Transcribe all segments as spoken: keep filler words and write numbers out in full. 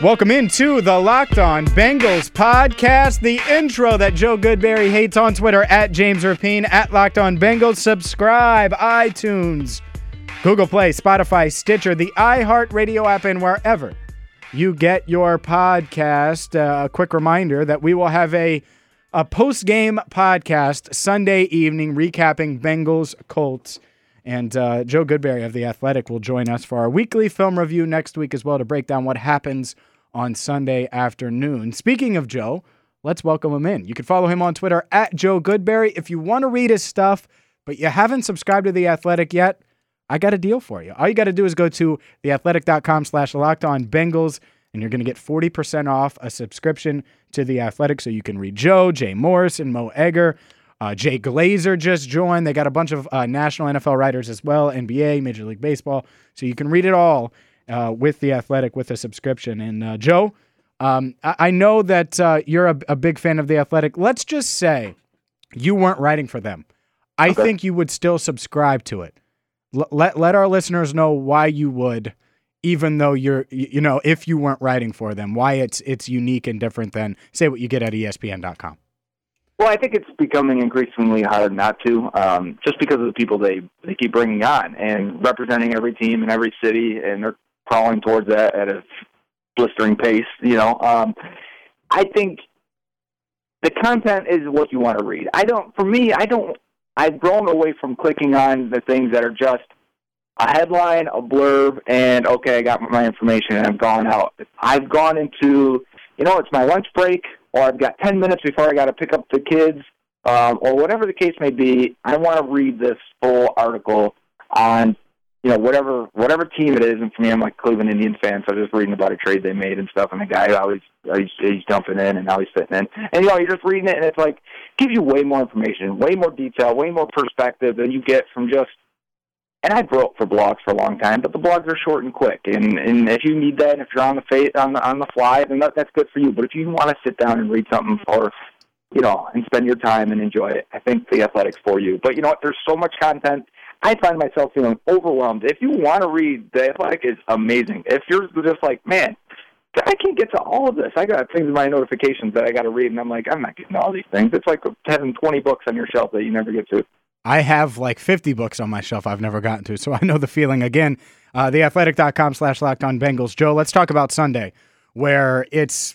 Welcome into the Locked On Bengals podcast, the intro that Joe Goodberry hates on Twitter, at James Rapine, at Locked On Bengals. Subscribe, iTunes, Google Play, Spotify, Stitcher, the iHeartRadio app, and wherever you get your podcast. Uh, a quick reminder that we will have a, a post-game podcast Sunday evening recapping Bengals Colts. And uh, Joe Goodberry of The Athletic will join us for our weekly film review next week as well to break down what happens on Sunday afternoon. Speaking of Joe, let's welcome him in. You can follow him on Twitter at Joe Goodberry. If you want to read his stuff, but you haven't subscribed to The Athletic yet, I got a deal for you. All you got to do is go to theathletic.com slash locked on Bengals, and you're going to get forty percent off a subscription to The Athletic so you can read Joe, Jay Morrison, Mo Egger. Uh, Jay Glazer just joined. They got a bunch of uh, national N F L writers as well, N B A, Major League Baseball. So you can read it all uh, with The Athletic with a subscription. And uh, Joe, um, I-, I know that uh, you're a-, a big fan of The Athletic. Let's just say you weren't writing for them. I okay. think you would still subscribe to it. L- let let our listeners know why you would, even though you're, you know, if you weren't writing for them, why it's it's unique and different than, say, what you get at E S P N dot com. Well, I think it's becoming increasingly hard not to, um, just because of the people they, they keep bringing on and representing every team in every city, and they're crawling towards that at a blistering pace, you know. Um, I think the content is what you want to read. I don't, for me, I don't, I've grown away from clicking on the things that are just a headline, a blurb, and, okay, I got my information, and I've gone out. I've gone into, you know, it's my lunch break, or I've got ten minutes before I got to pick up the kids, um, or whatever the case may be. I want to read this full article on, you know, whatever whatever team it is. And for me, I'm like a Cleveland Indians fan, so I'm just reading about a trade they made and stuff. And the guy always he's, he's jumping in, and now he's fitting in. And, you know, you're just reading it, and it's like, gives you way more information, way more detail, way more perspective than you get from just, and I wrote for blogs for a long time, but the blogs are short and quick. And, and if you need that, if you're on the fa- on the on the fly, then that, that's good for you. But if you want to sit down and read something for, you know, and spend your time and enjoy it, I think The Athletic's for you. But you know what? There's so much content. I find myself feeling overwhelmed. If you want to read, The Athletic is amazing. If you're just like, man, I can't get to all of this. I got things in my notifications that I got to read, and I'm like, I'm not getting all these things. It's like having twenty books on your shelf that you never get to. I have like fifty books on my shelf I've never gotten to, so I know the feeling. Again, uh, theathletic.com slash locked on Bengals. Joe, let's talk about Sunday, where it's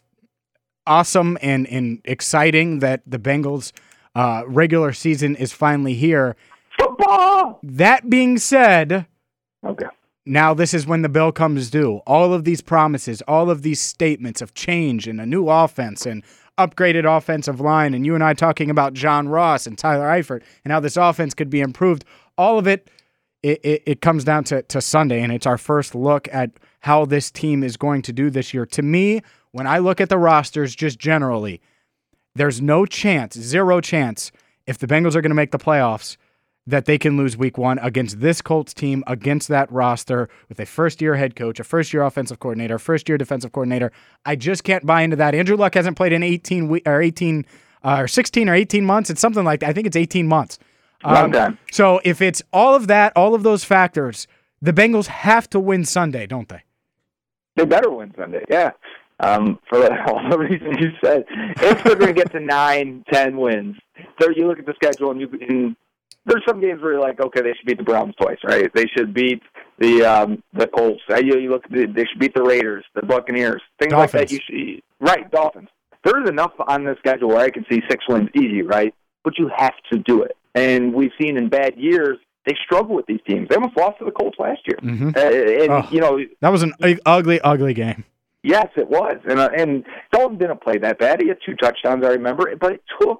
awesome and, and exciting that the Bengals' uh, regular season is finally here. Football! That being said, okay. Now this is when the bill comes due. All of these promises, all of these statements of change and a new offense and upgraded offensive line, and you and I talking about John Ross and Tyler Eifert and how this offense could be improved. All of it, it, it, it comes down to, to Sunday, and it's our first look at how this team is going to do this year. To me, when I look at the rosters just generally, there's no chance, zero chance, if the Bengals are going to make the playoffs, that they can lose week one against this Colts team, against that roster, with a first-year head coach, a first-year offensive coordinator, a first-year defensive coordinator. I just can't buy into that. Andrew Luck hasn't played in eighteen we- or eighteen uh, or sixteen or eighteen months. It's something like that. I think it's eighteen months. Um, Long time. So if it's all of that, all of those factors, the Bengals have to win Sunday, don't they? They better win Sunday, yeah. Um, for all the reasons you said. If they're going to get to nine, ten wins, so you look at the schedule and you can. There's some games where you're like, okay, they should beat the Browns twice, right? They should beat the um, the Colts. You, you look, they should beat the Raiders, the Buccaneers, things Dolphins. like that. You should, right, Dolphins. There's enough on the schedule where I can see six wins easy, right? But you have to do it. And we've seen in bad years, they struggle with these teams. They almost lost to the Colts last year. Mm-hmm. Uh, and oh, you know, that was an ugly, ugly game. Yes, it was. And uh, and Dalton didn't play that bad. He had two touchdowns, I remember. But it took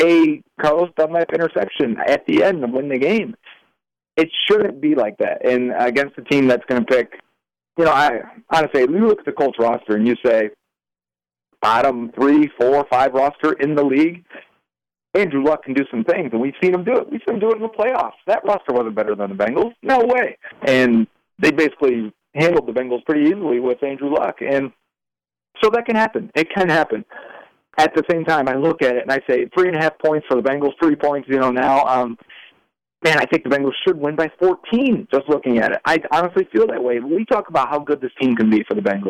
a Carlos Dunlap interception at the end to win the game. It shouldn't be like that. And against a team that's going to pick, you know, I honestly, you look at the Colts roster and you say, bottom three, four, five roster in the league, Andrew Luck can do some things, and we've seen him do it. We've seen him do it in the playoffs. That roster wasn't better than the Bengals. No way. And they basically handled the Bengals pretty easily with Andrew Luck. And so that can happen. It can happen. At the same time, I look at it and I say three and a half points for the Bengals, three points, you know, now. Um, man, I think the Bengals should win by fourteen, just looking at it. I honestly feel that way. We talk about how good this team can be for the Bengals.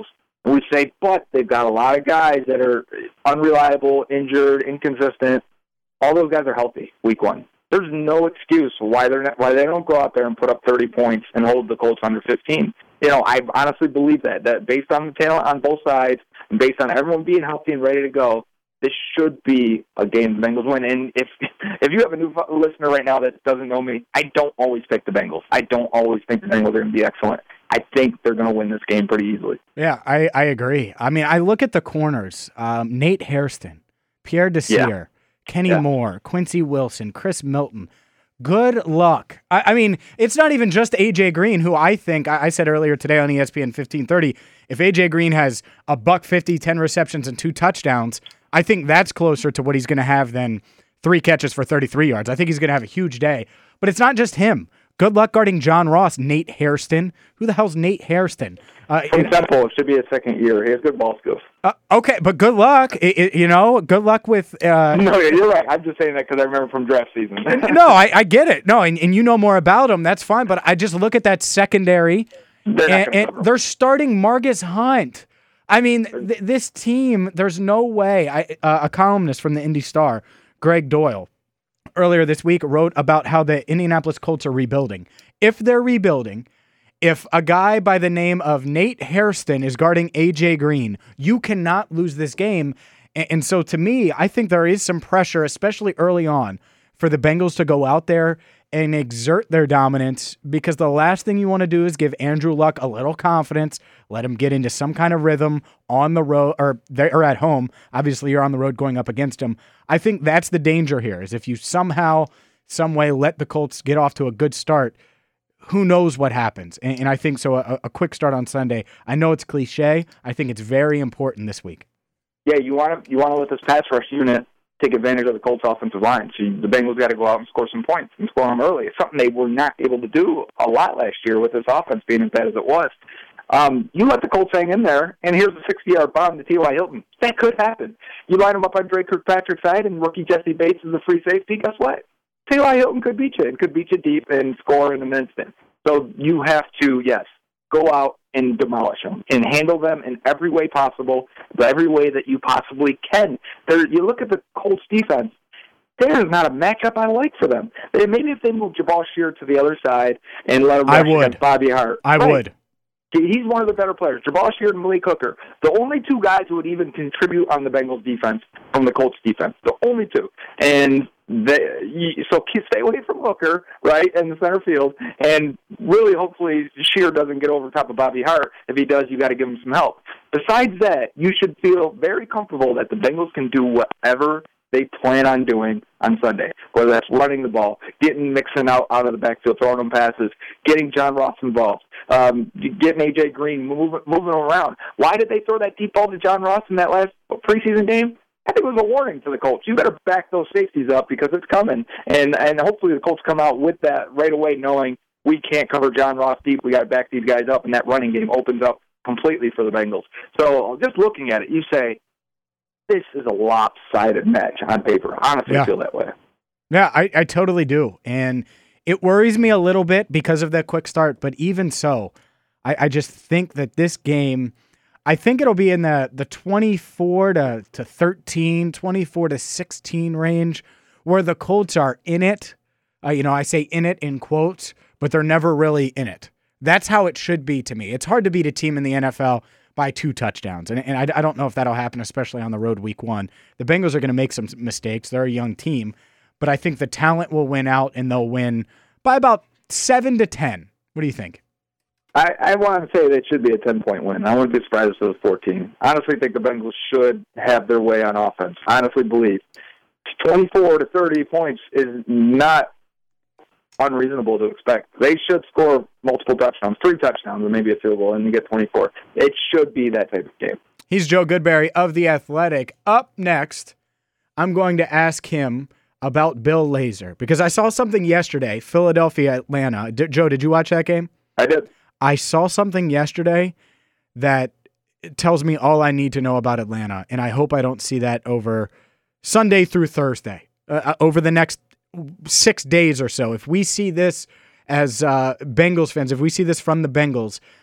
we say, but they've got a lot of guys that are unreliable, injured, inconsistent. All those guys are healthy week one. There's no excuse why they're not, why they don't go out there and put up thirty points and hold the Colts under fifteen. You know, I honestly believe that, that based on the talent on both sides and based on everyone being healthy and ready to go, this should be a game the Bengals win. And if if you have a new listener right now that doesn't know me, I don't always pick the Bengals. I don't always think the Bengals are going to be excellent. I think they're going to win this game pretty easily. Yeah, I, I agree. I mean, I look at the corners. Um, Nate Hairston, Pierre Desir, yeah. Kenny yeah. Moore, Quincy Wilson, Chris Milton. Good luck. I, I mean, it's not even just A J Green, who I think, I, I said earlier today on E S P N fifteen thirty, if A J Green has a buck fifty, ten receptions, and two touchdowns, I think that's closer to what he's going to have than three catches for thirty-three yards. I think he's going to have a huge day. But it's not just him. Good luck guarding John Ross, Nate Hairston. Who the hell's Nate Hairston? Uh, From Temple, it should be his second year. He has good ball skills. Uh, okay, but good luck. It, it, you know, good luck with... Uh, no, you're right. I'm just saying that because I remember from draft season. no, I, I get it. No, and, and you know more about him. That's fine. But I just look at that secondary, they're and, and they're starting Margus Hunt. I mean, th- this team, there's no way. I, uh, a columnist from the Indy Star, Greg Doyle, earlier this week wrote about how the Indianapolis Colts are rebuilding. If they're rebuilding, if a guy by the name of Nate Hairston is guarding A J Green, you cannot lose this game. And, and so to me, I think there is some pressure, especially early on, for the Bengals to go out there and exert their dominance, because the last thing you want to do is give Andrew Luck a little confidence, let him get into some kind of rhythm on the road or, or at home. Obviously, you're on the road going up against him. I think that's the danger here, is if you somehow, some way let the Colts get off to a good start, who knows what happens. And, and I think so a, a quick start on Sunday. I know it's cliche. I think it's very important this week. Yeah, you want to you want to let this pass rush unit take advantage of the Colts offensive line. So the Bengals got to go out and score some points and score them early. It's something they were not able to do a lot last year with this offense being as bad as it was. Um, you let the Colts hang in there, and here's a sixty-yard bomb to T Y. Hilton. That could happen. You line them up on Drake Kirkpatrick's side, and rookie Jesse Bates is a free safety. Guess what? T Y. Hilton could beat you and could beat you deep and score in an instant. So you have to, yes, go out and demolish them and handle them in every way possible, every way that you possibly can. There, you look at the Colts defense, there is not a matchup I like for them. They, maybe if they move Jabal Shear to the other side and let him rush against Bobby Hart. I right. would. He's one of the better players. Jabal Shear and Malik Hooker, the only two guys who would even contribute on the Bengals defense from the Colts defense. The only two. And they, so stay away from Hooker, right, in the center field. And really, hopefully, Shear doesn't get over top of Bobby Hart. If he does, you got to give him some help. Besides that, you should feel very comfortable that the Bengals can do whatever they plan on doing on Sunday, whether that's running the ball, getting Mixon out, out of the backfield, throwing them passes, getting John Ross involved, um, getting A J Green, move, moving around. Why did they throw that deep ball to John Ross in that last preseason game? I think it was a warning to the Colts. You better back those safeties up because it's coming. And and hopefully the Colts come out with that right away, knowing we can't cover John Ross deep. We got to back these guys up, and that running game opens up completely for the Bengals. So just looking at it, you say, this is a lopsided match on paper. Honestly, yeah. I feel that way. Yeah, I, I totally do. And it worries me a little bit because of that quick start. But even so, I, I just think that this game, I think it'll be in the, the twenty-four to thirteen, twenty-four to sixteen range where the Colts are in it. Uh, you know, I say in it in quotes, but they're never really in it. That's how it should be to me. It's hard to beat a team in the N F L by two touchdowns. And, and I, I don't know if that'll happen, especially on the road week one. The Bengals are going to make some mistakes. They're a young team. But I think the talent will win out, and they'll win by about seven to ten. What do you think? I, I want to say that it should be a ten-point win. I wouldn't be surprised if it was fourteen. I honestly think the Bengals should have their way on offense. I honestly believe twenty-four to thirty points is not unreasonable to expect. They should score multiple touchdowns, three touchdowns, and maybe a field goal, and you get twenty-four. It should be that type of game. He's Joe Goodberry of The Athletic. Up next, I'm going to ask him about Bill Lazor, because I saw something yesterday, Philadelphia, Atlanta. D- Joe, did you watch that game? I did. I saw something yesterday that tells me all I need to know about Atlanta, and I hope I don't see that over Sunday through Thursday, uh, over the next six days or so. If we see this as uh, Bengals fans, if we see this from the Bengals,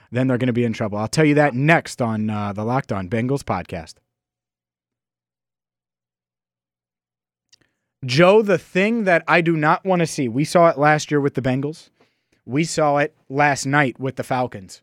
then they're going to be in trouble. I'll tell you that next on uh, the Locked On Bengals podcast. Joe, the thing that I do not want to see, we saw it last year with the Bengals. We saw it last night with the Falcons.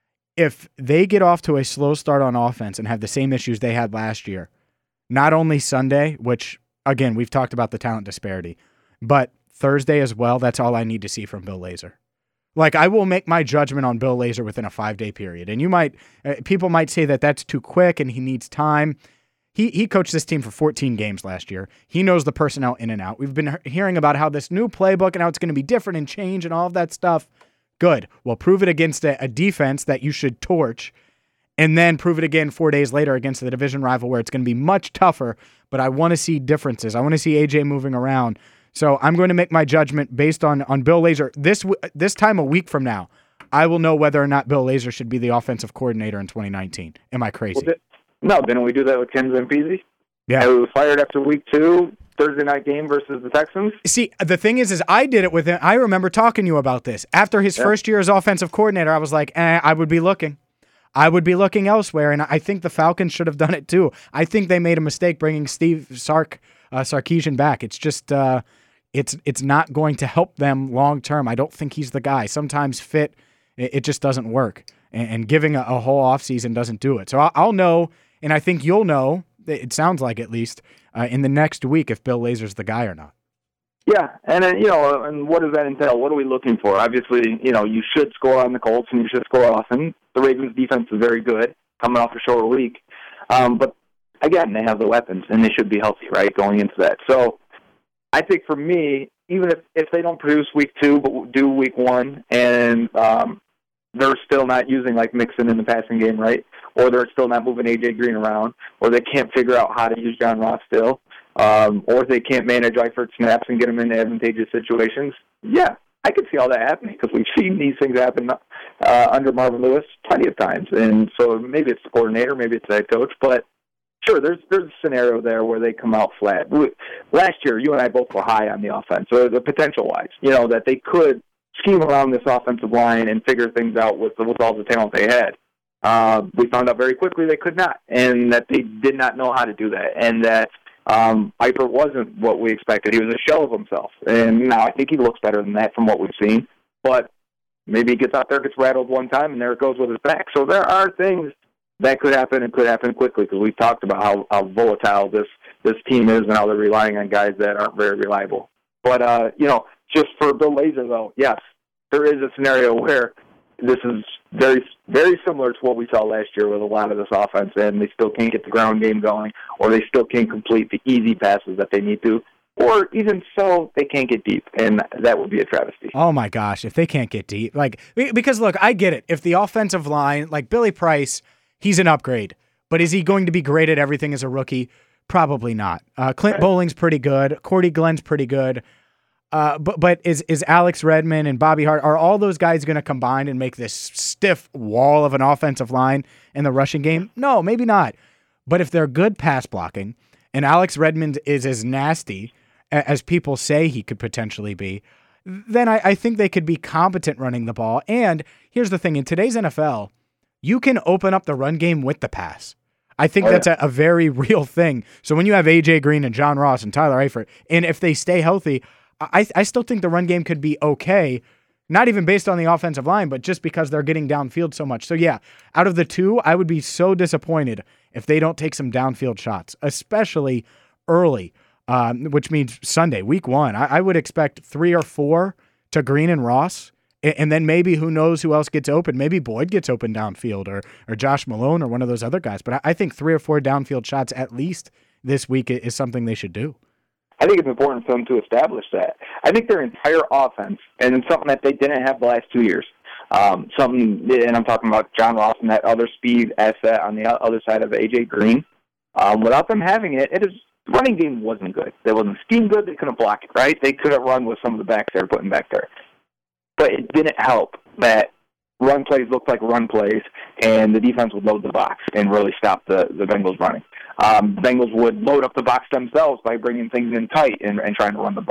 If they get off to a slow start on offense and have the same issues they had last year, not only Sunday, which, again, we've talked about the talent disparity, but Thursday as well, that's all I need to see from Bill Lazor. Like, I will make my judgment on Bill Lazor within a five-day period. And you might, uh, people might say that that's too quick and he needs time. He he coached this team for fourteen games last year. He knows the personnel in and out. We've been hearing about how this new playbook and how it's going to be different and change and all of that stuff. Good. Well, prove it against a, a defense that you should torch, and then prove it again four days later against the division rival where it's going to be much tougher, but I want to see differences. I want to see A J moving around. So I'm going to make my judgment based on, on Bill Lazor. This, this time a week from now, I will know whether or not Bill Lazor should be the offensive coordinator in twenty nineteen. Am I crazy? Well, no, didn't we do that with Ken Zampese? Yeah. And we was fired after week two, Thursday night game versus the Texans. See, the thing is, is I did it with him. I remember talking to you about this. After his yeah. first year as offensive coordinator, I was like, eh, I would be looking. I would be looking elsewhere, and I think the Falcons should have done it too. I think they made a mistake bringing Steve Sark, uh, Sarkisian back. It's just, uh, it's it's not going to help them long term. I don't think he's the guy. Sometimes fit, it, it just doesn't work, and, and giving a, a whole offseason doesn't do it. So I'll, I'll know, and I think you'll know, it sounds like at least, uh, in the next week if Bill Lazor's the guy or not. Yeah, and then, you know, and what does that entail? What are we looking for? Obviously, you know, you should score on the Colts and you should score often. The Ravens' defense is very good, coming off a short week. Um, but again, they have the weapons and they should be healthy, right, going into that. So I think for me, even if, if they don't produce week two but do week one, and um, they're still not using like Mixon in the passing game, right? Or they're still not moving A J Green around, or they can't figure out how to use John Ross still, um, or they can't manage Eifert snaps and get them into advantageous situations. Yeah, I could see all that happening because we've seen these things happen uh, under Marvin Lewis plenty of times. And so maybe it's the coordinator, maybe it's the head coach, but sure, there's there's a scenario there where they come out flat. We, last year, you and I both were high on the offense, so the potential-wise, you know, that they could scheme around this offensive line and figure things out with, with all the talent they had. Uh, we found out very quickly they could not, and that they did not know how to do that, and that um, Eifert wasn't what we expected. He was a shell of himself, and now I think he looks better than that from what we've seen, but maybe he gets out there, gets rattled one time, and there it goes with his back. So there are things that could happen and could happen quickly because we've talked about how, how volatile this, this team is and how they're relying on guys that aren't very reliable. But, uh, you know, just for Bill Lazor, though, yes, there is a scenario where this is very, very similar to what we saw last year with a lot of this offense, and they still can't get the ground game going, or they still can't complete the easy passes that they need to, or even so, they can't get deep, and that would be a travesty. Oh, my gosh, if they can't get deep. like Because, look, I get it. If the offensive line, like Billy Price, he's an upgrade, but is he going to be great at everything as a rookie? Probably not. Uh, Clint right. Bowling's pretty good. Cordy Glenn's pretty good. Uh, but but is is Alex Redmond and Bobby Hart, are all those guys going to combine and make this stiff wall of an offensive line in the rushing game? No, maybe not. But if they're good pass blocking and Alex Redmond is as nasty as people say he could potentially be, then I, I think they could be competent running the ball. And here's the thing. In today's N F L, you can open up the run game with the pass. I think oh, that's yeah. a, a very real thing. So when you have A J Green and John Ross and Tyler Eifert, and if they stay healthy, I I still think the run game could be okay, not even based on the offensive line, but just because they're getting downfield so much. So yeah, out of the two, I would be so disappointed if they don't take some downfield shots, especially early, um, which means Sunday, week one. I, I would expect three or four to Green and Ross, and, and then maybe who knows who else gets open. Maybe Boyd gets open downfield, or or Josh Malone, or one of those other guys. But I, I think three or four downfield shots at least this week is something they should do. I think it's important for them to establish that. I think their entire offense, and it's something that they didn't have the last two years, um, something, and I'm talking about John Ross and that other speed asset on the other side of A J Green. Um, without them having it, it is running game wasn't good. They wasn't scheme good. They couldn't block it, right? They couldn't run with some of the backs they were putting back there. But it didn't help that run plays looked like run plays, and the defense would load the box and really stop the, the Bengals running. Um, the Bengals would load up the box themselves by bringing things in tight and, and trying to run the ball.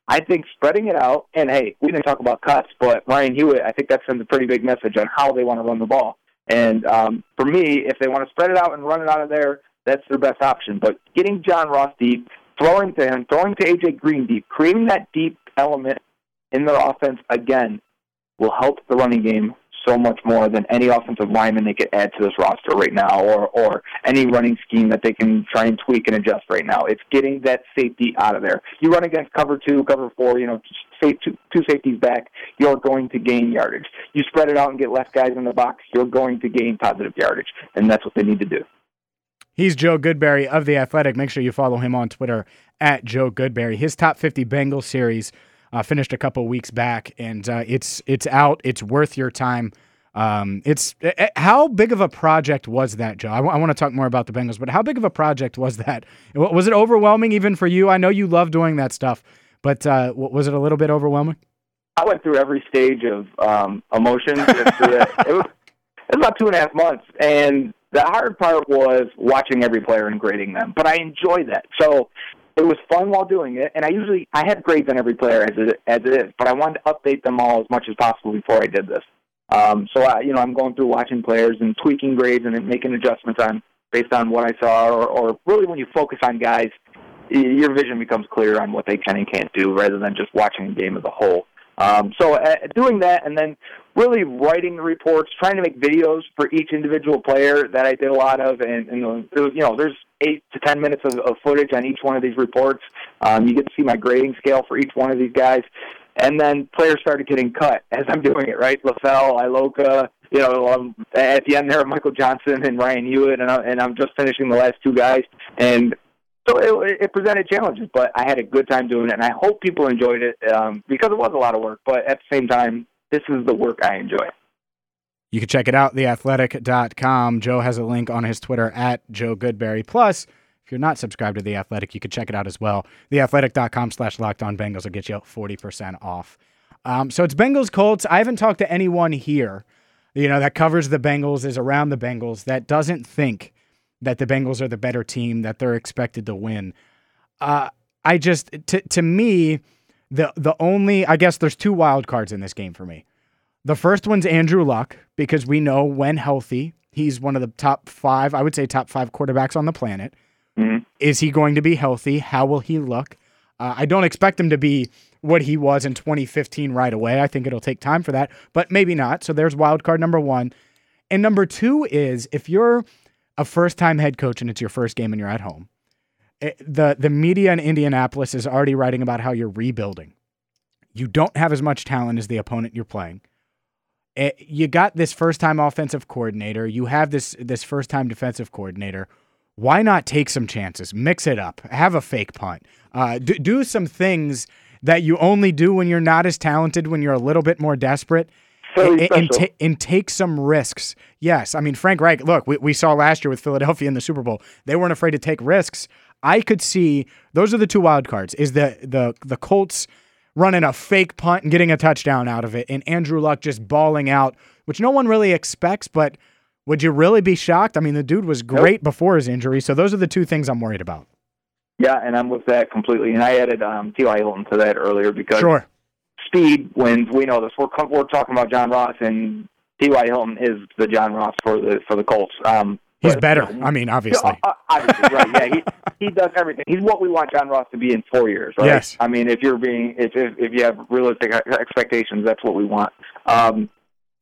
I think spreading it out, and hey, we didn't talk about cuts, but Ryan Hewitt, I think that sends a pretty big message on how they want to run the ball. And um, for me, if they want to spread it out and run it out of there, that's their best option. But getting John Ross deep, throwing to him, throwing to A J Green deep, creating that deep element in their offense again will help the running game so much more than any offensive lineman they could add to this roster right now, or or any running scheme that they can try and tweak and adjust right now. It's getting that safety out of there. You run against cover two, cover four, you know, say two, two safeties back, you're going to gain yardage. You spread it out and get less guys in the box, you're going to gain positive yardage, and that's what they need to do. He's Joe Goodberry of The Athletic. Make sure you follow him on Twitter at Joe Goodberry. His Top fifty Bengals series Uh, finished a couple weeks back, and uh, it's it's out. It's worth your time. Um, it's uh, how big of a project was that, Joe? I, w- I want to talk more about the Bengals, but how big of a project was that? Was it overwhelming even for you? I know you love doing that stuff, but uh, was it a little bit overwhelming? I went through every stage of um, emotion. it, was, it was about two and a half months, and the hard part was watching every player and grading them. But I enjoyed that. So it was fun while doing it, and I usually I had grades on every player as it as it is, but I wanted to update them all as much as possible before I did this. Um, so I, you know, I'm going through watching players and tweaking grades and making adjustments on based on what I saw, or, or really when you focus on guys, your vision becomes clear on what they can and can't do, rather than just watching the game as a whole. Um, so uh, doing that, and then really writing the reports, trying to make videos for each individual player that I did a lot of, and, and you know, there's eight to ten minutes of, of footage on each one of these reports. Um, you get to see my grading scale for each one of these guys, and then players started getting cut as I'm doing it. Right, LaFell, Iloka, you know, um, at the end there, Michael Johnson and Ryan Hewitt, and, I, and I'm just finishing the last two guys, and so it, it presented challenges, but I had a good time doing it, and I hope people enjoyed it um, because it was a lot of work. But at the same time, this is the work I enjoy. You can check it out, the athletic dot com. Joe has a link on his Twitter at Joe Goodberry. Plus, if you're not subscribed to The Athletic, you can check it out as well. the athletic dot com slash locked on Bengals will get you forty percent off. Um, so it's Bengals Colts. I haven't talked to anyone here, you know, that covers the Bengals, is around the Bengals, that doesn't think that the Bengals are the better team, that they're expected to win. Uh, I just, to to me, the the only, I guess there's two wild cards in this game for me. The first one's Andrew Luck, because we know when healthy, he's one of the top five, I would say top five quarterbacks on the planet. Mm-hmm. Is he going to be healthy? How will he look? Uh, I don't expect him to be what he was in twenty fifteen right away. I think it'll take time for that, but maybe not. So there's wild card number one. And number two is, if you're a first-time head coach and it's your first game and you're at home, it, the, the media in Indianapolis is already writing about how you're rebuilding. You don't have as much talent as the opponent you're playing. It, you got this first-time offensive coordinator. You have this this first-time defensive coordinator. Why not take some chances? Mix it up. Have a fake punt. Uh, do, do some things that you only do when you're not as talented, when you're a little bit more desperate. And, and, ta- and take some risks. Yes, I mean, Frank Reich, look, we, we saw last year with Philadelphia in the Super Bowl. They weren't afraid to take risks. I could see, those are the two wild cards, is the the the Colts running a fake punt and getting a touchdown out of it, and Andrew Luck just balling out, which no one really expects, but would you really be shocked? I mean, the dude was great nope. before his injury, so those are the two things I'm worried about. Yeah, and I'm with that completely. And I added um, T Y Hilton to that earlier because sure. speed wins. We know this. We're we're talking about John Ross, and T Y Hilton is the John Ross for the for the Colts. Um, He's but, better. You know, I mean, obviously. Uh, obviously, right? Yeah, he he does everything. He's what we want John Ross to be in four years, right? Yes. I mean, if you're being if if, if you have realistic expectations, that's what we want. Um,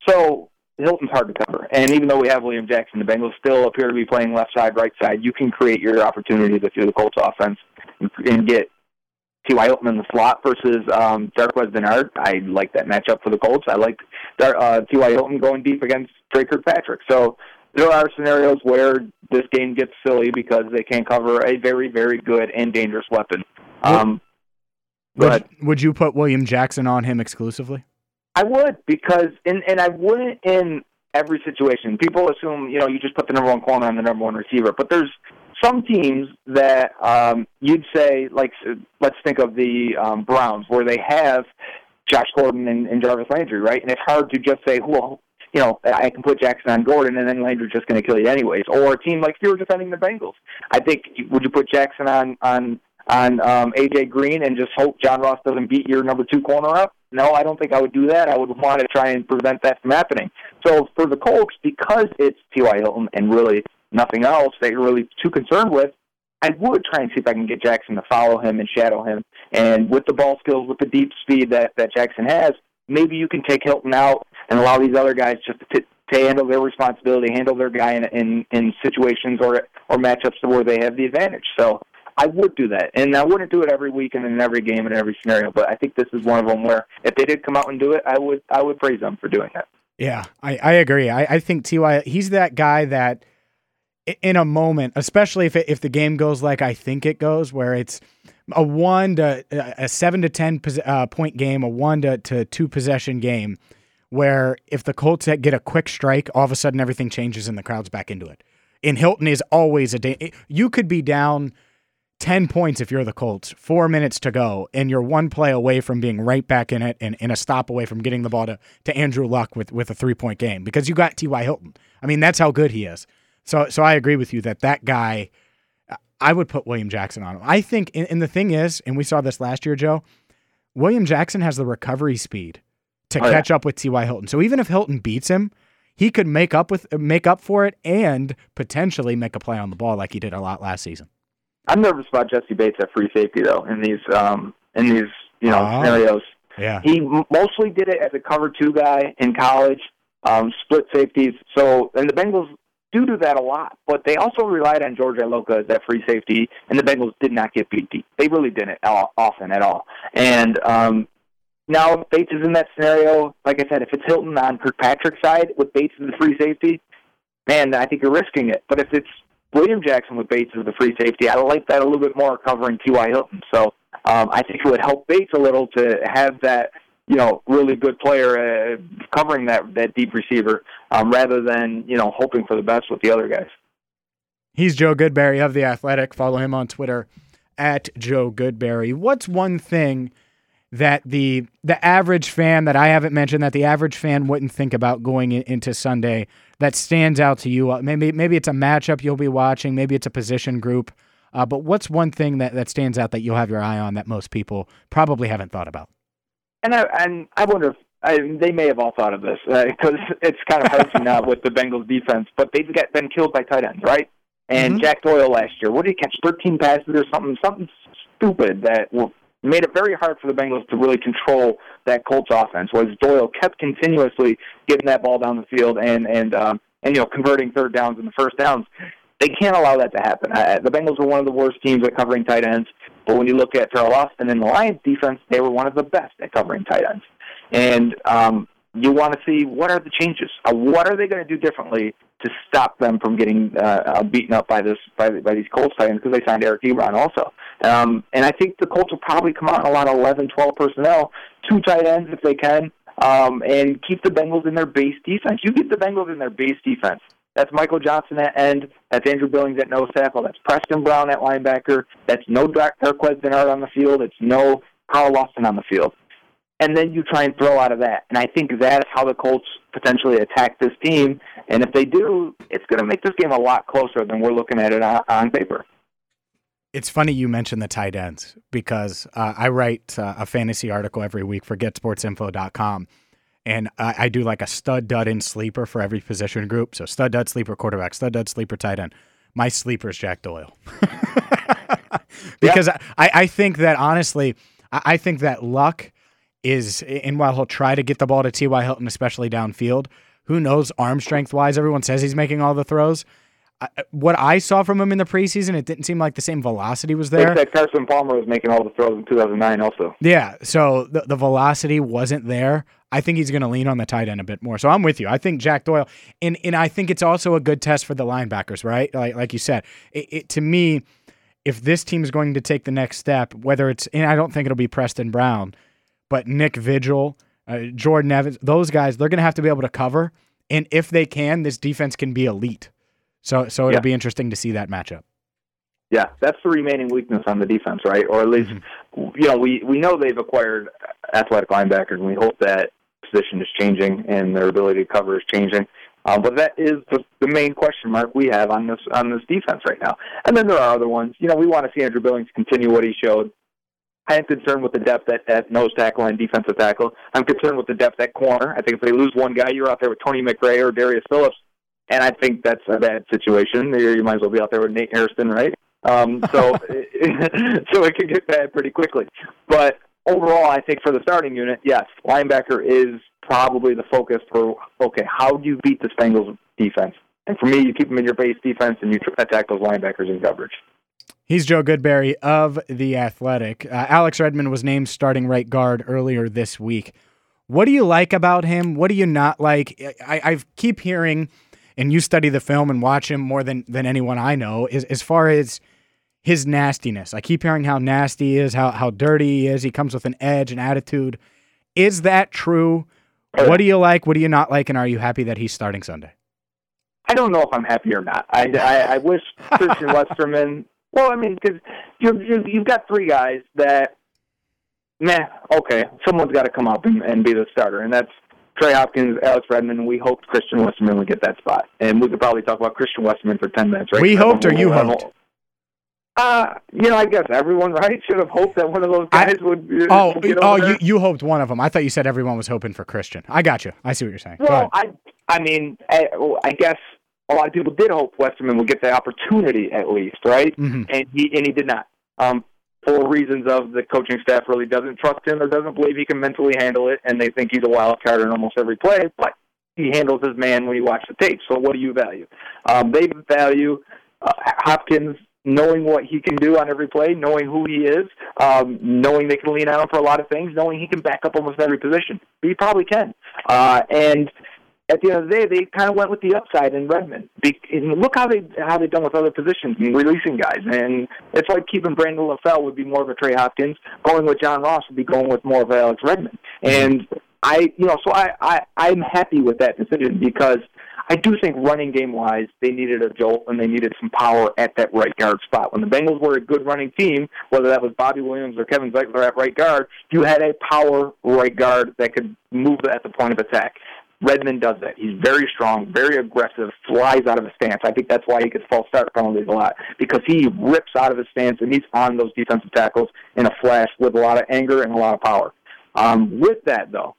so Hilton's hard to cover, and even though we have William Jackson, the Bengals still appear to be playing left side, right side. You can create your opportunities if you're the Colts offense and, and get T Y Hilton in the slot versus um, Darqueze Dennard. I like that matchup for the Colts. I like uh, T Y Hilton going deep against Trey Kirkpatrick. So there are scenarios where this game gets silly because they can't cover a very, very good and dangerous weapon. Um, would, would, would you put William Jackson on him exclusively? I would, because, in, and I wouldn't in every situation. People assume, you know, you just put the number one corner on the number one receiver, but there's some teams that um, you'd say, like, let's think of the um, Browns, where they have Josh Gordon and, and Jarvis Landry, right? And it's hard to just say, well, you know, I can put Jackson on Gordon, and then Landry's just going to kill you anyways. Or a team like if you were defending the Bengals, I think, would you put Jackson on on on um, A J Green and just hope John Ross doesn't beat your number two corner up? No, I don't think I would do that. I would want to try and prevent that from happening. So for the Colts, because it's T Y. Hilton and really nothing else that you're really too concerned with, I would try and see if I can get Jackson to follow him and shadow him. And with the ball skills, with the deep speed that, that Jackson has, maybe you can take Hilton out and allow these other guys just to, to handle their responsibility, handle their guy in, in, in situations or or matchups where they have the advantage. So I would do that. And I wouldn't do it every week and in every game and in every scenario, but I think this is one of them where if they did come out and do it, I would I would praise them for doing that. Yeah, I, I agree. I, I think T Y, he's that guy that in a moment, especially if it, if the game goes like I think it goes, where it's a one to a seven to ten uh, point game, a one to, to two possession game, where if the Colts get a quick strike, all of a sudden everything changes and the crowd's back into it. And Hilton is always a day. You could be down ten points if you're the Colts, four minutes to go, and you're one play away from being right back in it and, and a stop away from getting the ball to, to Andrew Luck with, with a three-point game because you got T Y. Hilton. I mean, that's how good he is. So so I agree with you that that guy, I would put William Jackson on him. I think, and, and the thing is, and we saw this last year, Joe, William Jackson has the recovery speed to oh, catch yeah. up with T Y. Hilton. So even if Hilton beats him, he could make up with make up for it and potentially make a play on the ball like he did a lot last season. I'm nervous about Jesse Bates at free safety though in these um, in these you know oh, scenarios. Yeah, he mostly did it as a cover two guy in college, um, split safeties. So and the Bengals do do that a lot, but they also relied on George Iloka as that free safety, and the Bengals did not get beat deep. They really didn't often at all. And um, now if Bates is in that scenario, like I said, if it's Hilton on Kirkpatrick's side with Bates as the free safety, man, I think you're risking it. But if it's William Jackson with Bates as the free safety, I like that a little bit more covering T Y. Hilton. So um, I think it would help Bates a little to have that, you know, really good player uh, covering that, that deep receiver um, rather than, you know, hoping for the best with the other guys. He's Joe Goodberry of The Athletic. Follow him on Twitter at Joe Goodberry. What's one thing that the the average fan that I haven't mentioned that the average fan wouldn't think about going in, into Sunday that stands out to you? Maybe maybe it's a matchup you'll be watching. Maybe it's a position group. Uh, but what's one thing that, that stands out that you'll have your eye on that most people probably haven't thought about? And I, and I wonder if I, they may have all thought of this because uh, it's kind of hard to now with the Bengals defense, but they've got, been killed by tight ends, right? And mm-hmm. Jack Doyle last year, what did he catch? thirteen passes or something, something stupid that made it very hard for the Bengals to really control that Colts offense. Was Doyle kept continuously getting that ball down the field and and um, and you know converting third downs and the first downs. They can't allow that to happen. Uh, the Bengals were one of the worst teams at covering tight ends, but when you look at Terrell Austin and the Lions defense, they were one of the best at covering tight ends. And um, you want to see what are the changes? Uh, what are they going to do differently to stop them from getting uh, beaten up by this by, by these Colts tight ends because they signed Eric Ebron also. Um, and I think the Colts will probably come out in a lot of eleven, twelve personnel, two tight ends if they can, um, and keep the Bengals in their base defense. You keep the Bengals in their base defense. That's Michael Johnson at end. That's Andrew Billings at nose tackle. That's Preston Brown at linebacker. That's no Darqueze Dennard on the field. It's no Carl Lawson on the field. And then you try and throw out of that. And I think that's how the Colts potentially attack this team. And if they do, it's going to make this game a lot closer than we're looking at it on, on paper. It's funny you mentioned the tight ends because uh, I write uh, a fantasy article every week for get sports info dot com. And I, I do like a stud, dud, and sleeper for every position group. So stud, dud, sleeper, quarterback, stud, dud, sleeper, tight end. My sleeper is Jack Doyle. Because yeah. I, I think that, honestly, I, I think that Luck is, and while he'll try to get the ball to T Y. Hilton, especially downfield, who knows arm strength-wise? Everyone says he's making all the throws. I, what I saw from him in the preseason, it didn't seem like the same velocity was there. That Carson Palmer was making all the throws in two thousand nine also. Yeah, so the, the velocity wasn't there. I think he's going to lean on the tight end a bit more. So I'm with you. I think Jack Doyle, and and I think it's also a good test for the linebackers, right? Like like you said, it, it, to me, if this team is going to take the next step, whether it's, and I don't think it'll be Preston Brown, but Nick Vigil, uh, Jordan Evans, those guys, they're going to have to be able to cover. And if they can, this defense can be elite. So so it'll yeah. be interesting to see that matchup. Yeah, that's the remaining weakness on the defense, right? Or at least, mm-hmm. you know, we, we know they've acquired athletic linebackers, and we hope that position is changing and their ability to cover is changing. Uh, but that is the, the main question mark we have on this on this defense right now. And then there are other ones. You know, we want to see Andrew Billings continue what he showed. I am concerned with the depth at, at nose tackle and defensive tackle. I'm concerned with the depth at corner. I think if they lose one guy, you're out there with Tony McRae or Darius Phillips, and I think that's a bad situation. You might as well be out there with Nate Hairston, right? Um, so, so it can get bad pretty quickly. But overall, I think for the starting unit, yes, linebacker is probably the focus for, okay, how do you beat this Bengals defense? And for me, you keep them in your base defense and you attack those linebackers in coverage. He's Joe Goodberry of The Athletic. Uh, Alex Redmond was named starting right guard earlier this week. What do you like about him? What do you not like? I, I keep hearing, and you study the film and watch him more than, than anyone I know, is as far as his nastiness. I keep hearing how nasty he is, how, how dirty he is. He comes with an edge, an attitude. Is that true? What do you like? What do you not like? And are you happy that he's starting Sunday? I don't know if I'm happy or not. I, I, I wish Christian Westerman... Well, I mean, because you you've got three guys that, meh, okay, someone's got to come up and, and be the starter, and that's Trey Hopkins, Alex Redmond, and we hoped Christian Westerman would get that spot. And we could probably talk about Christian Westerman for ten minutes, right? We hoped or you hoped? Uh, you know, I guess everyone, right, should have hoped that one of those guys I, would uh, Oh, get oh over you, you hoped one of them. I thought you said everyone was hoping for Christian. I got you. I see what you're saying. Well, I, I mean, I, I guess a lot of people did hope Westerman would get the opportunity at least, right? Mm-hmm. And he and he did not. Um, for reasons of the coaching staff really doesn't trust him or doesn't believe he can mentally handle it, and they think he's a wild card in almost every play, but he handles his man when you watch the tape. So what do you value? Um, they value uh, Hopkins knowing what he can do on every play, knowing who he is, um, knowing they can lean on him for a lot of things, knowing he can back up almost every position. He probably can. Uh, and at the end of the day, they kind of went with the upside in Redmond. Be- and look how they how they've done with other positions and releasing guys. And it's like keeping Brandon LaFell would be more of a Trey Hopkins. Going with John Ross would be going with more of Alex Redmond. And I, you know, so I, I I'm happy with that decision because I do think running game wise they needed a jolt and they needed some power at that right guard spot. When the Bengals were a good running team, whether that was Bobby Williams or Kevin Zeitler at right guard, you had a power right guard that could move at the point of attack. Redmond does that. He's very strong, very aggressive, flies out of his stance. I think that's why he gets false start penalties a lot, because he rips out of his stance and he's on those defensive tackles in a flash with a lot of anger and a lot of power. Um, with that, though,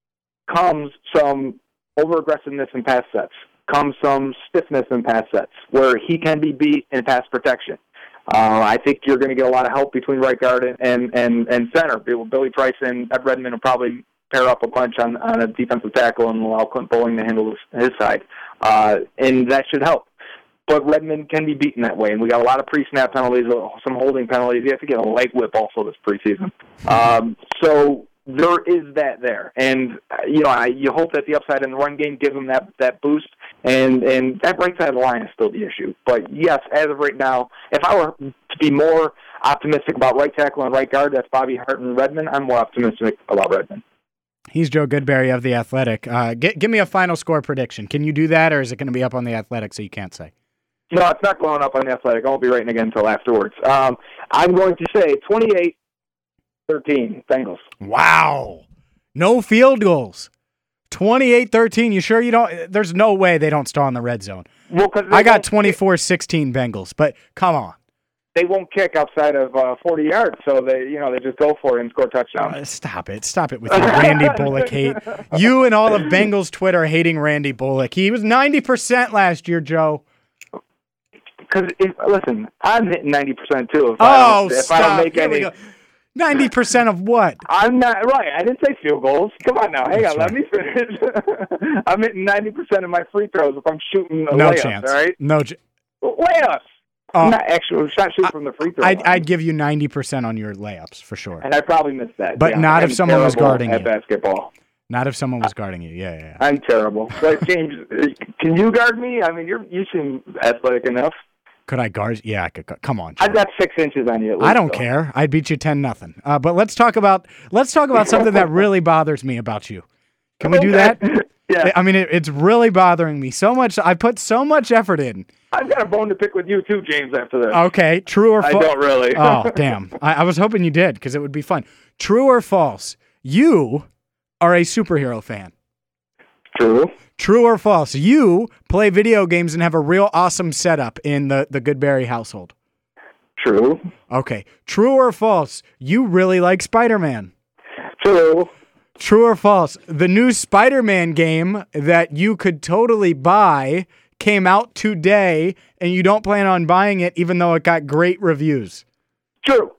comes some over-aggressiveness in pass sets, comes some stiffness in pass sets, where he can be beat in pass protection. Uh, I think you're going to get a lot of help between right guard and, and, and, and center. Billy Price and Redmond will probably pair up a bunch on, on a defensive tackle and allow Clint Bowling to handle his, his side. Uh, and that should help. But Redmond can be beaten that way. And we got a lot of pre-snap penalties, some holding penalties. You have to get a leg whip also this preseason. Um, so there is that there. And, uh, you know, I, you hope that the upside in the run game gives them that, that boost. And, and that right side of the line is still the issue. But, yes, as of right now, if I were to be more optimistic about right tackle and right guard, that's Bobby Hart and Redmond, I'm more optimistic about Redmond. He's Joe Goodberry of The Athletic. Uh, get, give me a final score prediction. Can you do that, or is it going to be up on The Athletic so you can't say? No, it's not going up on The Athletic. I won't be writing again until afterwards. Um, I'm going to say twenty-eight thirteen, Bengals. Wow. No field goals. twenty-eight thirteen. You sure you don't? There's no way they don't stall in the red zone. Well, I got twenty-four sixteen Bengals, but come on. They won't kick outside of uh, forty yards, so they, you know, they just go for it and score touchdowns. Uh, stop it. Stop it with your Randy Bullock hate. You and all of Bengals Twitter hating Randy Bullock. He was ninety percent last year, Joe. Because, listen, I'm hitting ninety percent too. If oh, I don't, if stop. I don't make Here any. we go. ninety percent of what? I'm not, right, I didn't say field goals. Come on now, hang That's on, right. let me finish. I'm hitting ninety percent of my free throws if I'm shooting a No layup, chance. all right? No chance. Layups. Uh, not actually, not shooting from the free throw I'd, line. I'd give you ninety percent on your layups, for sure. And I probably missed that. But yeah. not if I'm someone was terrible guarding at you. basketball. Not if someone was guarding you. Yeah, yeah, yeah. I'm terrible. But James, can you guard me? I mean, you're you seem athletic enough. Could I guard? Yeah, I could. Come on, Joe. I've got six inches on you. At least, I don't though. care. I'd beat you ten nothing. Uh, but let's talk about let's talk about something that really bothers me about you. Can we do that? Yeah. I mean, it, it's really bothering me so much. I put so much effort in. I've got a bone to pick with you too, James. After this. Okay, true or I false? don't really. Oh, damn. I, I was hoping you did because it would be fun. True or false? You are a superhero fan. True. True or false? You play video games and have a real awesome setup in the, the Goodberry household. True. Okay. True or false? You really like Spider-Man. True. True or false? The new Spider-Man game that you could totally buy came out today, and you don't plan on buying it even though it got great reviews. True.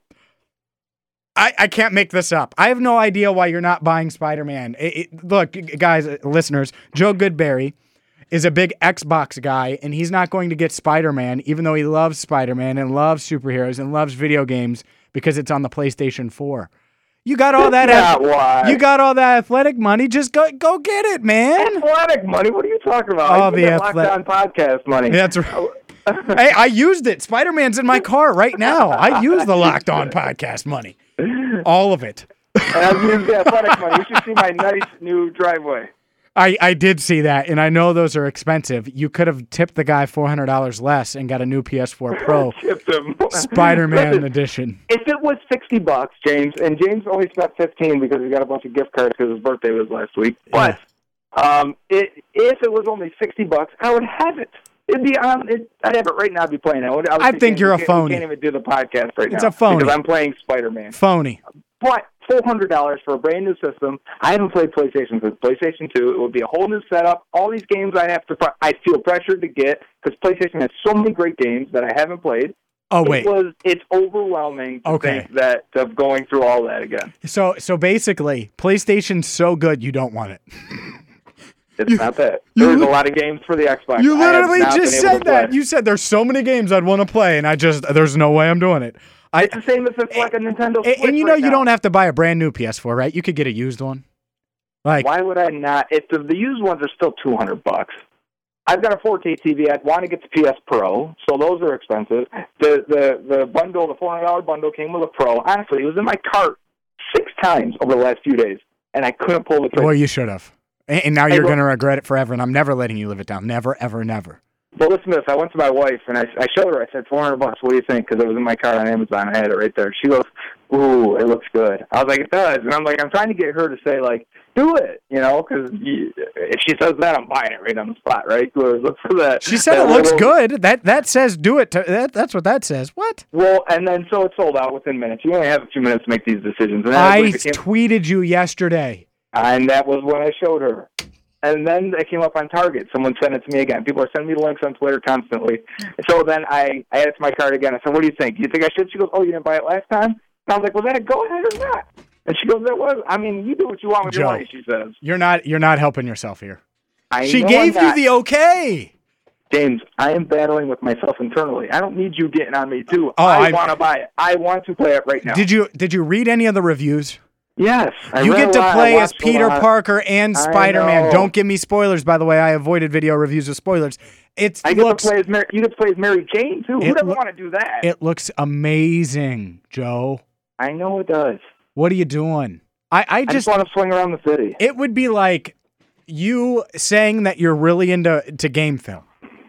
I, I can't make this up. I have no idea why you're not buying Spider-Man. It, it, look, guys, listeners, Joe Goodberry is a big Xbox guy, and he's not going to get Spider-Man, even though he loves Spider-Man and loves superheroes and loves video games because it's on the PlayStation four. You got all that. That's not why. You got all that athletic money. Just go, go get it, man. Athletic money? What are you talking about? Oh, I the athletic podcast money. That's right. Hey, I used it. Spider-Man's in my car right now. I use the Locked On podcast money. All of it. And I've used the athletic money. You should see my nice new driveway. I, I did see that, and I know those are expensive. You could have tipped the guy four hundred dollars less and got a new P S four Pro Tipped him. Spider-Man Listen, edition. If it was sixty bucks, James, and James only spent fifteen because he got a bunch of gift cards because his birthday was last week. But um, it, if it was only sixty bucks, I would have it. It'd be on. It, I'd have it right now. I'd be playing it. I, would, I, would I say, think you're a we phony. Can't even do the podcast right It's now. a phony. Because I'm playing Spider-Man. Phony. But four hundred dollars for a brand new system. I haven't played PlayStation since PlayStation two. It would be a whole new setup. All these games I have to. I feel pressured to get because PlayStation has so many great games that I haven't played. Oh wait. It was. It's overwhelming to Okay. think that of going through all that again. So so basically, PlayStation's so good you don't want it. It's not that. There's a lot of games for the Xbox. You I have literally not just been able said to play. that. You said there's so many games I'd want to play, and I just there's no way I'm doing it. I, It's the same as it's like a Nintendo Switch and, and you know right you now. don't have to buy a brand new P S four, right? You could get a used one. Like Why would I not? If the, the used ones are still two hundred bucks. I've got a four K T V. I'd want to get the P S Pro, so those are expensive. The the the bundle, the four hundred dollar bundle, came with a Pro. Honestly, it was in my cart six times over the last few days, and I couldn't pull the trigger. well, you should have. And, and now Hey, you're look- going to regret it forever, and I'm never letting you live it down. Never, ever, never. But listen to this. I went to my wife, and I, I showed her. I said, four hundred bucks. What do you think? Because it was in my cart on Amazon. I had it right there. She goes, ooh, it looks good. I was like, it does. And I'm like, I'm trying to get her to say, like, do it, you know, because if she says that, I'm buying it right on the spot, right? Look for that. She said that it looks little- good. That that says do it. To, that, that's what that says. What? Well, and then so it sold out within minutes. You only have a few minutes to make these decisions. And, then I it became, tweeted you yesterday. and that was when I showed her. And then it came up on Target. Someone sent it to me again. People are sending me the links on Twitter constantly. So then I, I added it to my cart again. I said, what do you think? Do you think I should? She goes, oh, you didn't buy it last time? And I was like, was that a go-ahead or not? And she goes, that was. I mean, you do what you want with Joe, your money, she says. You're not you're not helping yourself here. I She know gave I'm you not. the okay. James, I am battling with myself internally. I don't need you getting on me, too. Oh, I I- want to buy it. I want to play it right now. Did you did you read any of the reviews? Yes. I You read get a to lot. I play as watched a Peter lot. Parker and I Spider-Man. know. Don't give me spoilers, by the way. I avoided video reviews with spoilers. It I get looks to play as Mary, you get to play as Mary Jane, too. It Who doesn't loo- want to do that? it looks amazing, Joe. I know it does. What are you doing? I, I I just just want to swing around the city. it would be like you saying that you're really into to game film.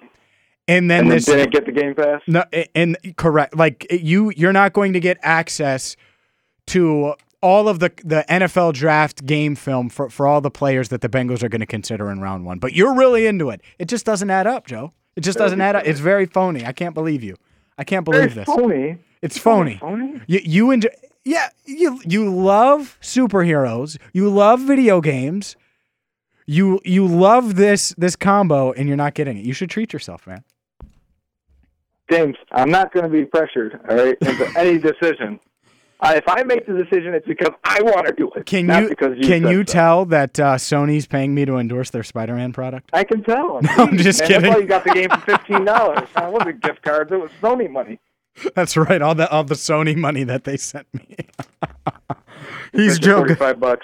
And then and then this didn't get the Game Pass? No, and correct. Like you, you're not going to get access to all of the the N F L draft game film for, for all the players that the Bengals are going to consider in round one. But you're really into it. It just doesn't add up, Joe. It just doesn't add up. It's very phony. I can't believe you. I can't believe Very this. phony. It's phony. Phony? You you enjoy. Yeah, you you love superheroes. You love video games. You you love this this combo, and you're not getting it. You should treat yourself, man. James, I'm not going to be pressured, all right, into any decision. Uh, if I make the decision, it's because I want to do it. Can not you because you can said you so. tell that uh, Sony's paying me to endorse their Spider-Man product? I can tell. No, I'm just and kidding. That's why you got the game for fifteen dollars. It wasn't gift cards. It was Sony money. That's right. All the all the Sony money that they sent me. He's Joe. forty-five bucks.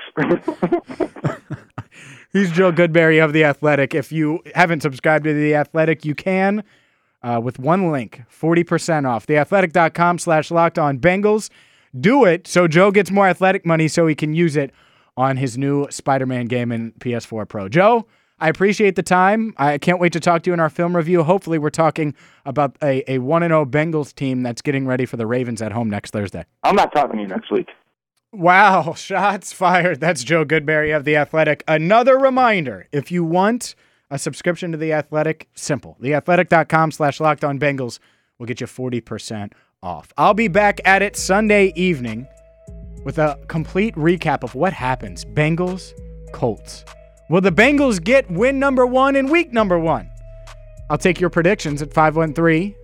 He's Joe Goodberry of The Athletic. If you haven't subscribed to The Athletic, you can uh, with one link, forty percent off. theathletic.com slash locked on Bengals. Do it so Joe gets more athletic money so he can use it on his new Spider-Man game in P S four Pro. Joe, I appreciate the time. I can't wait to talk to you in our film review. Hopefully we're talking about a, a one and oh Bengals team that's getting ready for the Ravens at home next Thursday. I'm not talking to you next week. Wow, shots fired. That's Joe Goodberry of The Athletic. Another reminder, if you want a subscription to The Athletic, simple. theathletic.com slash locked on Bengals will get you forty percent off. I'll be back at it Sunday evening with a complete recap of what happens. Bengals, Colts. Will the Bengals get win number one in week number one? I'll take your predictions at five one three,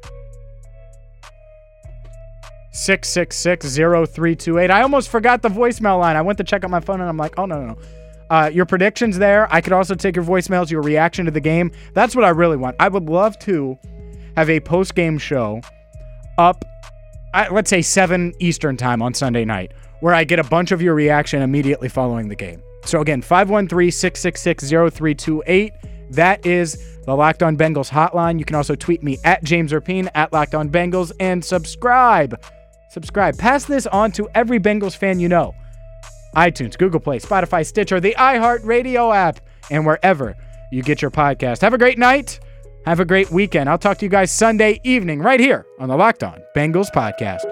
six six six, zero three two eight. I almost forgot the voicemail line. I went to check on my phone and I'm like, oh, no, no, no. Uh, your predictions there. I could also take your voicemails, your reaction to the game. That's what I really want. I would love to have a post-game show up, at, let's say, seven Eastern time on Sunday night, where I get a bunch of your reaction immediately following the game. So again, five one three, six six six, zero three two eight. That is the Locked On Bengals hotline. You can also tweet me at James Rapien, at Locked On Bengals, and subscribe. Subscribe. Pass this on to every Bengals fan you know. iTunes, Google Play, Spotify, Stitcher, the iHeartRadio app, and wherever you get your podcast. Have a great night. Have a great weekend. I'll talk to you guys Sunday evening right here on the Locked On Bengals podcast.